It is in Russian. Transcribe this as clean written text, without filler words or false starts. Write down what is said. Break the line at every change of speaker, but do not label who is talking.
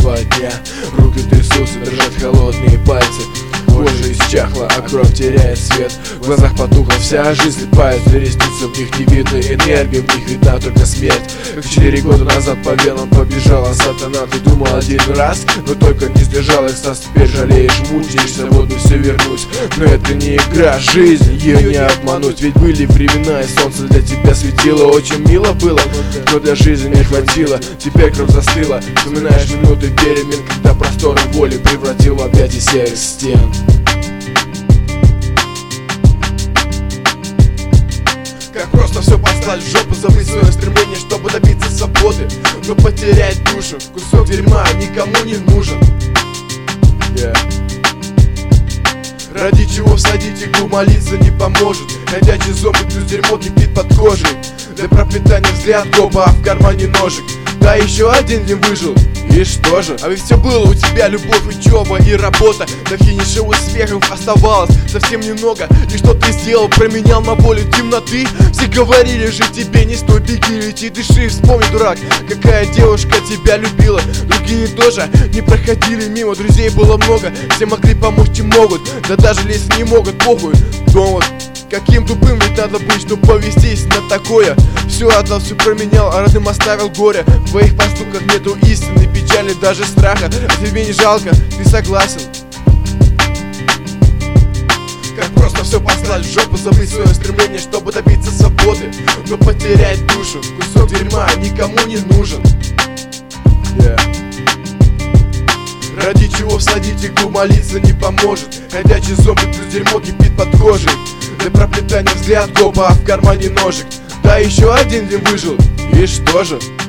2 дня. Руки трясутся, дрожат холодные пальцы. Кожа исчахла, а кровь теряет свет. В глазах потухла вся жизнь, слепаются ресницы. В них не видно энергии, в них видна только смерть. Как 4 года назад по венам побежала сатана. Ты думал один раз, но только не сдержал экстаз. Теперь жалеешь, мучаешься, вот бы все вернуть. Но это не игра, жизнь, ее не обмануть. Ведь были времена, и солнце для тебя светило. Очень мило было, но для жизни не хватило. Теперь кровь застыла, вспоминаешь минуты перемен, когда просторы воли превратил в объятия серых стен.
Как просто все послать в жопу, забыть свое стремление, чтобы добиться свободы. Но потерять душу, кусок дерьма никому не нужен. Ради чего всадить иглу, молиться не поможет. Ходячий зомби плюс дерьмо кипит под кожей. Для пропитания взгляд копа, а в кармане ножик. Да еще один не выжил, и что же? А ведь все было у тебя, любовь, учеба и работа. До финиша успехов оставалось совсем немного. И что ты сделал, променял на волю темноты. Все говорили же тебе, не стой, беги, лети, дыши. Вспомни, дурак, какая девушка тебя любила. Другие тоже не проходили мимо, друзей было много. Все могли помочь, чем могут, да даже если не могут, похуй. Дома каким тупым ведь надо быть, чтобы повестись на такое. Все отдал, все променял, а родным оставил горе. В твоих поступках нету истины, печали, даже страха. А тебе не жалко, ты согласен? Как просто все послать в жопу, забыть свое стремление, чтобы добиться свободы. Но потерять душу, кусок дерьма никому не нужен. Ради чего всадить иглу, молиться не поможет. Ходячий зомби плюс дерьмо кипит под кожей. Для пропитания взгляд копа, а в кармане ножик. Да еще один не выжил, и что же?